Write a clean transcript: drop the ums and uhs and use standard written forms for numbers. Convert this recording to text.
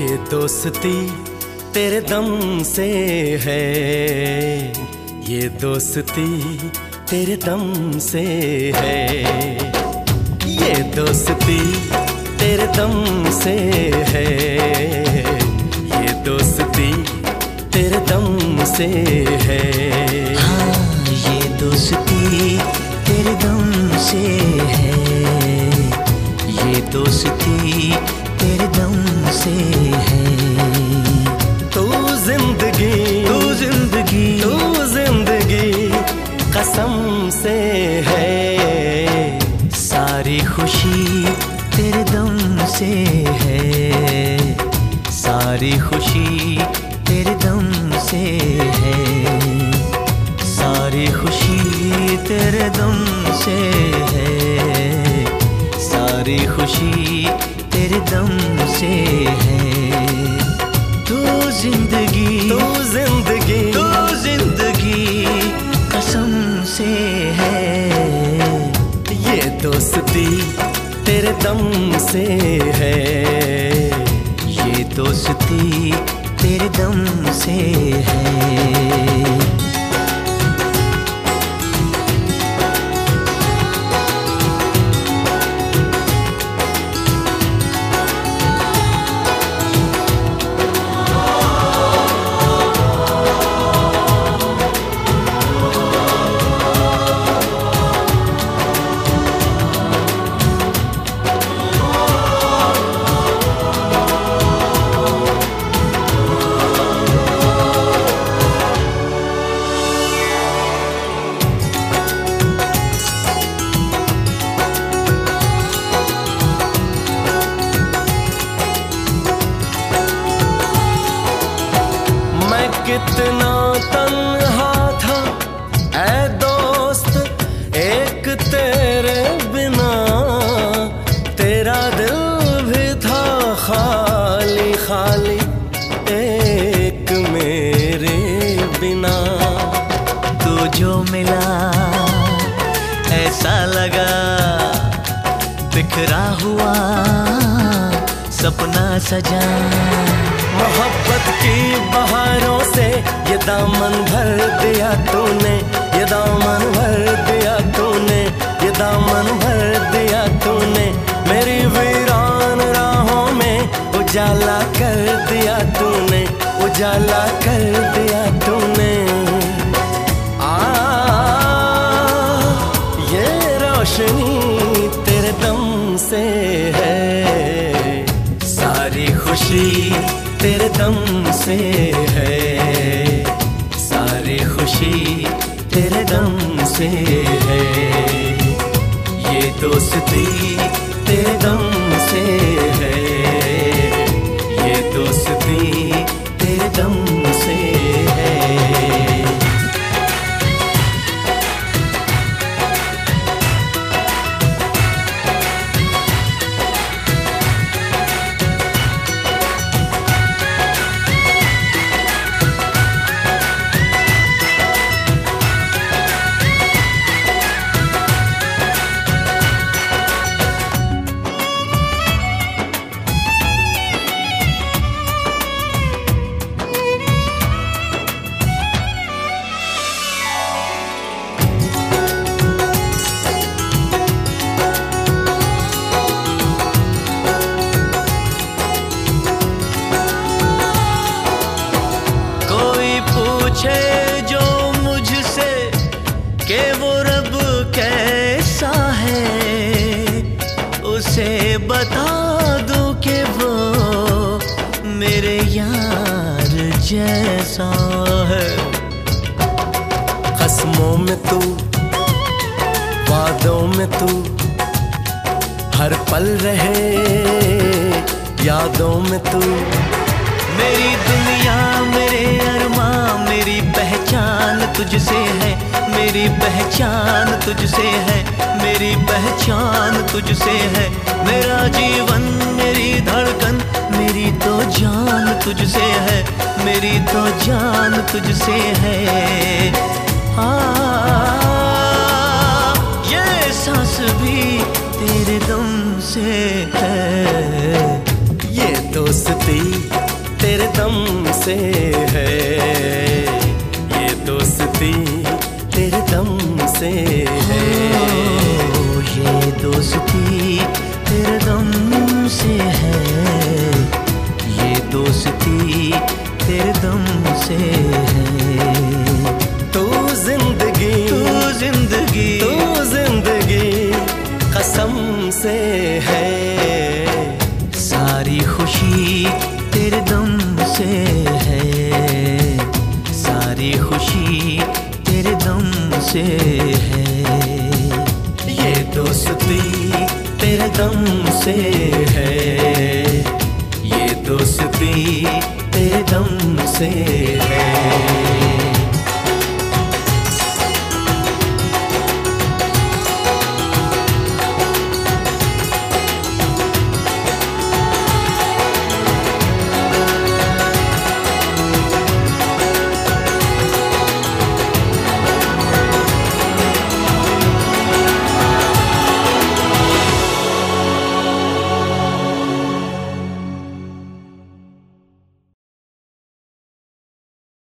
ये दोस्ती तेरे दम से है, ये दोस्ती तेरे दम से है, ये दोस्ती तेरे दम से है, ये दोस्ती तेरे दम से है। हाँ, ये दोस्ती तेरे दम से है, ये दोस्ती तेरे दम से है। तू जिंदगी तू जिंदगी तू जिंदगी कसम से है, सारी खुशी तेरे दम से है, सारी खुशी तेरे दम से है, सारी खुशी तेरे दम से है, सारी खुशी तेरे दम से है। तू जिंदगी तू जिंदगी तू जिंदगी कसम से है, ये दोस्ती तेरे दम से है, ये दोस्ती तेरे दम से है। कितना तन्हा था ऐ दोस्त एक तेरे बिना, तेरा दिल भी था खाली खाली एक मेरे बिना। तू जो मिला ऐसा लगा बिखरा हुआ सपना सजा, मोहब्बत की बहारों से ये दामन भर दिया तूने, ये दामन भर दिया तूने, ये दामन भर दिया तूने, मेरी वीरान राहों में उजाला कर दिया तूने, उजाला कर दिया तूने। ये रोशनी तेरे दम से है, सारी खुशी तेरे दम से है, सारी खुशी तेरे दम से है, ये दोस्ती तेरे दम से है, ये दोस्ती तेरे दम से है। जो मुझसे कि वो रब कैसा है, उसे बता दूं कि वो मेरे यार जैसा है। कसमों में तू, वादों में तू, हर पल रहे यादों में तू, मेरी दुनिया मेरे अरमां मेरी पहचान तुझसे है, मेरी पहचान तुझसे है, मेरी पहचान तुझसे है, मेरा जीवन मेरी धड़कन मेरी तो जान तुझसे है, मेरी तो जान तुझसे है। ये सांस भी तेरे दम से है, ये दोस्ती दोस्ती तेरे दम से है, ये दोस्ती तेरे दम से है। ये दोस्ती तेरे दम से है, ये दोस्ती तेरे दम से है। तू जिंदगी कसम से है, सारी खुशी तेरे दम से है, सारी खुशी तेरे दम से है। ये दोस्ती तेरे दम से है, ये दोस्ती तेरे दम से है।